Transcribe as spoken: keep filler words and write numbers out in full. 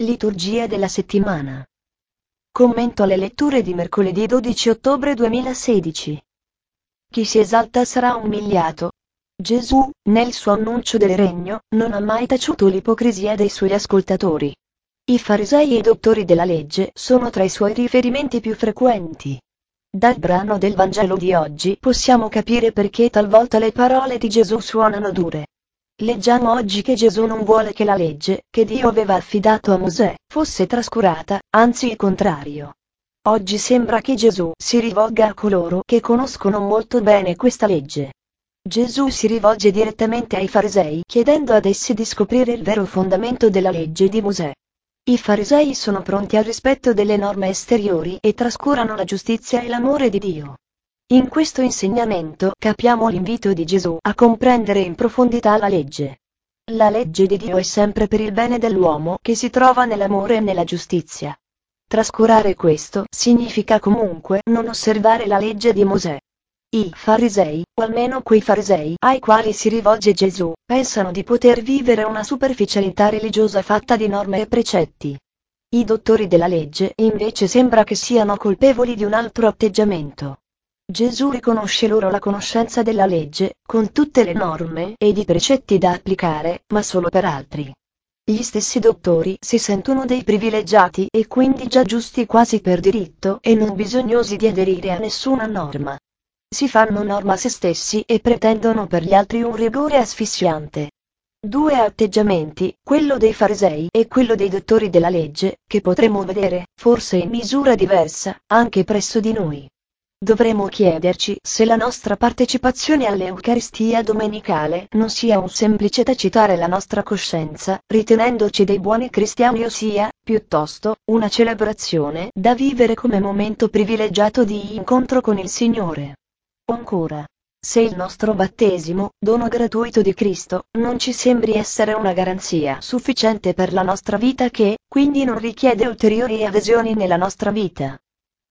Liturgia della settimana. Commento alle letture di mercoledì dodici ottobre duemilasedici. Chi si esalta sarà umiliato. Gesù, nel suo annuncio del regno, non ha mai taciuto l'ipocrisia dei suoi ascoltatori. I farisei e i dottori della legge sono tra i suoi riferimenti più frequenti. Dal brano del Vangelo di oggi possiamo capire perché talvolta le parole di Gesù suonano dure. Leggiamo oggi che Gesù non vuole che la legge, che Dio aveva affidato a Mosè, fosse trascurata, anzi il contrario. Oggi sembra che Gesù si rivolga a coloro che conoscono molto bene questa legge. Gesù si rivolge direttamente ai farisei chiedendo ad essi di scoprire il vero fondamento della legge di Mosè. I farisei sono pronti al rispetto delle norme esteriori e trascurano la giustizia e l'amore di Dio. In questo insegnamento capiamo l'invito di Gesù a comprendere in profondità la legge. La legge di Dio è sempre per il bene dell'uomo che si trova nell'amore e nella giustizia. Trascurare questo significa comunque non osservare la legge di Mosè. I farisei, o almeno quei farisei ai quali si rivolge Gesù, pensano di poter vivere una superficialità religiosa fatta di norme e precetti. I dottori della legge invece sembra che siano colpevoli di un altro atteggiamento. Gesù riconosce loro la conoscenza della legge, con tutte le norme ed i precetti da applicare, ma solo per altri. Gli stessi dottori si sentono dei privilegiati e quindi già giusti quasi per diritto e non bisognosi di aderire a nessuna norma. Si fanno norma a se stessi e pretendono per gli altri un rigore asfissiante. Due atteggiamenti, quello dei farisei e quello dei dottori della legge, che potremo vedere, forse in misura diversa, anche presso di noi. Dovremmo chiederci se la nostra partecipazione all'Eucaristia domenicale non sia un semplice tacitare la nostra coscienza, ritenendoci dei buoni cristiani, o sia, piuttosto, una celebrazione da vivere come momento privilegiato di incontro con il Signore. O ancora, se il nostro battesimo, dono gratuito di Cristo, non ci sembri essere una garanzia sufficiente per la nostra vita che, quindi non richiede ulteriori adesioni nella nostra vita.